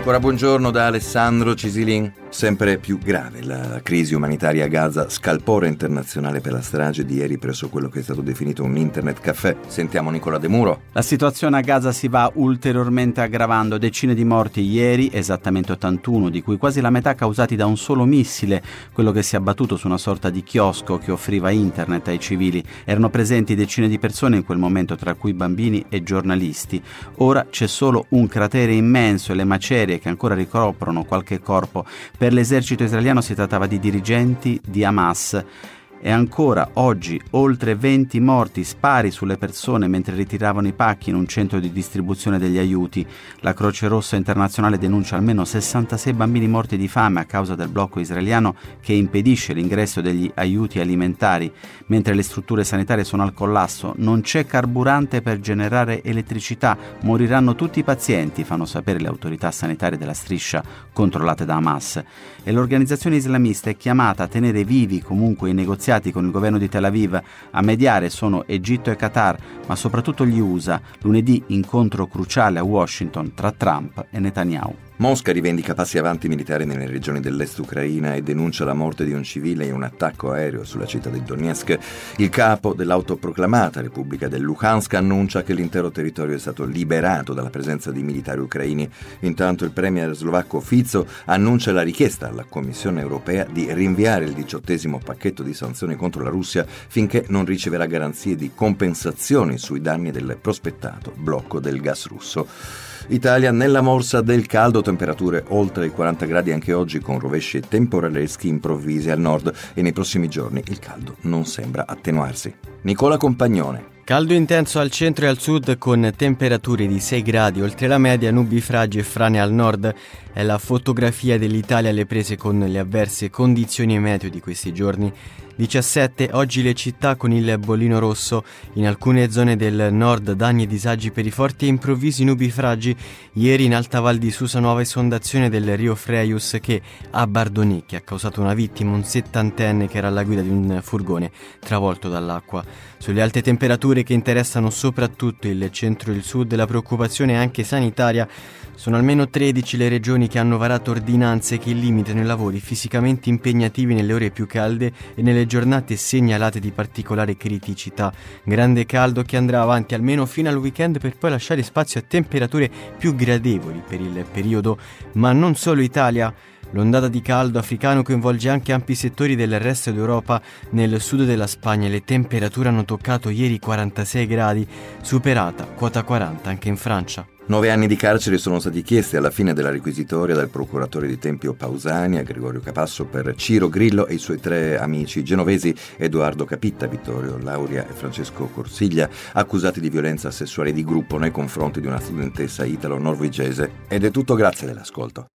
Ancora buongiorno da Alessandro Cisilin. Sempre più grave la crisi umanitaria a Gaza, scalpore internazionale per la strage di ieri presso quello che è stato definito un internet caffè. Sentiamo Nicola De Muro. La situazione a Gaza si va ulteriormente aggravando, decine di morti ieri, esattamente 81, di cui quasi la metà causati da un solo missile, quello che si è abbattuto su una sorta di chiosco che offriva internet ai civili. Erano presenti decine di persone in quel momento, tra cui bambini e giornalisti. Ora c'è solo un cratere immenso e le macerie che ancora ricoprono qualche corpo. Per l'esercito israeliano si trattava di dirigenti di Hamas. E ancora oggi oltre 20 morti, spari sulle persone mentre ritiravano i pacchi in un centro di distribuzione degli aiuti. La Croce Rossa Internazionale denuncia almeno 66 bambini morti di fame a causa del blocco israeliano che impedisce l'ingresso degli aiuti alimentari. Mentre le strutture sanitarie sono al collasso, non c'è carburante per generare elettricità, moriranno tutti i pazienti, fanno sapere le autorità sanitarie della striscia controllate da Hamas. E l'organizzazione islamista è chiamata a tenere vivi comunque i negoziati con il governo di Tel Aviv. A mediare sono Egitto e Qatar, ma soprattutto gli USA. Lunedì incontro cruciale a Washington tra Trump e Netanyahu. Mosca rivendica passi avanti militari nelle regioni dell'est ucraina e denuncia la morte di un civile in un attacco aereo sulla città di Donetsk. Il capo dell'autoproclamata Repubblica del Luhansk annuncia che l'intero territorio è stato liberato dalla presenza di militari ucraini. Intanto il premier slovacco Fico annuncia la richiesta alla Commissione europea di rinviare il 18° pacchetto di sanzioni contro la Russia finché non riceverà garanzie di compensazioni sui danni del prospettato blocco del gas russo. Italia nella morsa del caldo, temperature oltre i 40 gradi anche oggi con rovesci temporaleschi improvvisi al nord e nei prossimi giorni il caldo non sembra attenuarsi. Nicola Compagnone. Caldo intenso al centro e al sud con temperature di 6 gradi, oltre la media nubifragi e frane al nord. È la fotografia dell'Italia alle prese con le avverse condizioni meteo di questi giorni. 17 oggi le città con il bollino rosso, in alcune zone del nord danni e disagi per i forti e improvvisi nubifragi. Ieri in Alta Val di Susa nuova esondazione del Rio Freius che a Bardonicchia ha causato una vittima, un 70enne che era alla guida di un furgone travolto dall'acqua. Sulle alte temperature che interessano soprattutto il centro e il sud la preoccupazione è anche sanitaria. Sono almeno 13 le regioni che hanno varato ordinanze che limitano i lavori fisicamente impegnativi nelle ore più calde e nelle giornate segnalate di particolare criticità. Grande caldo che andrà avanti almeno fino al weekend per poi lasciare spazio a temperature più gradevoli per il periodo. Ma non solo Italia. L'ondata di caldo africano coinvolge anche ampi settori del resto d'Europa. Nel sud della Spagna le temperature hanno toccato ieri 46 gradi, superata quota 40 anche in Francia. 9 anni di carcere sono stati chiesti alla fine della requisitoria dal procuratore di Tempio Pausania, Gregorio Capasso, per Ciro Grillo e i suoi 3 amici genovesi, Edoardo Capitta, Vittorio Lauria e Francesco Corsiglia, accusati di violenza sessuale di gruppo nei confronti di una studentessa italo-norvegese. Ed è tutto, grazie dell'ascolto.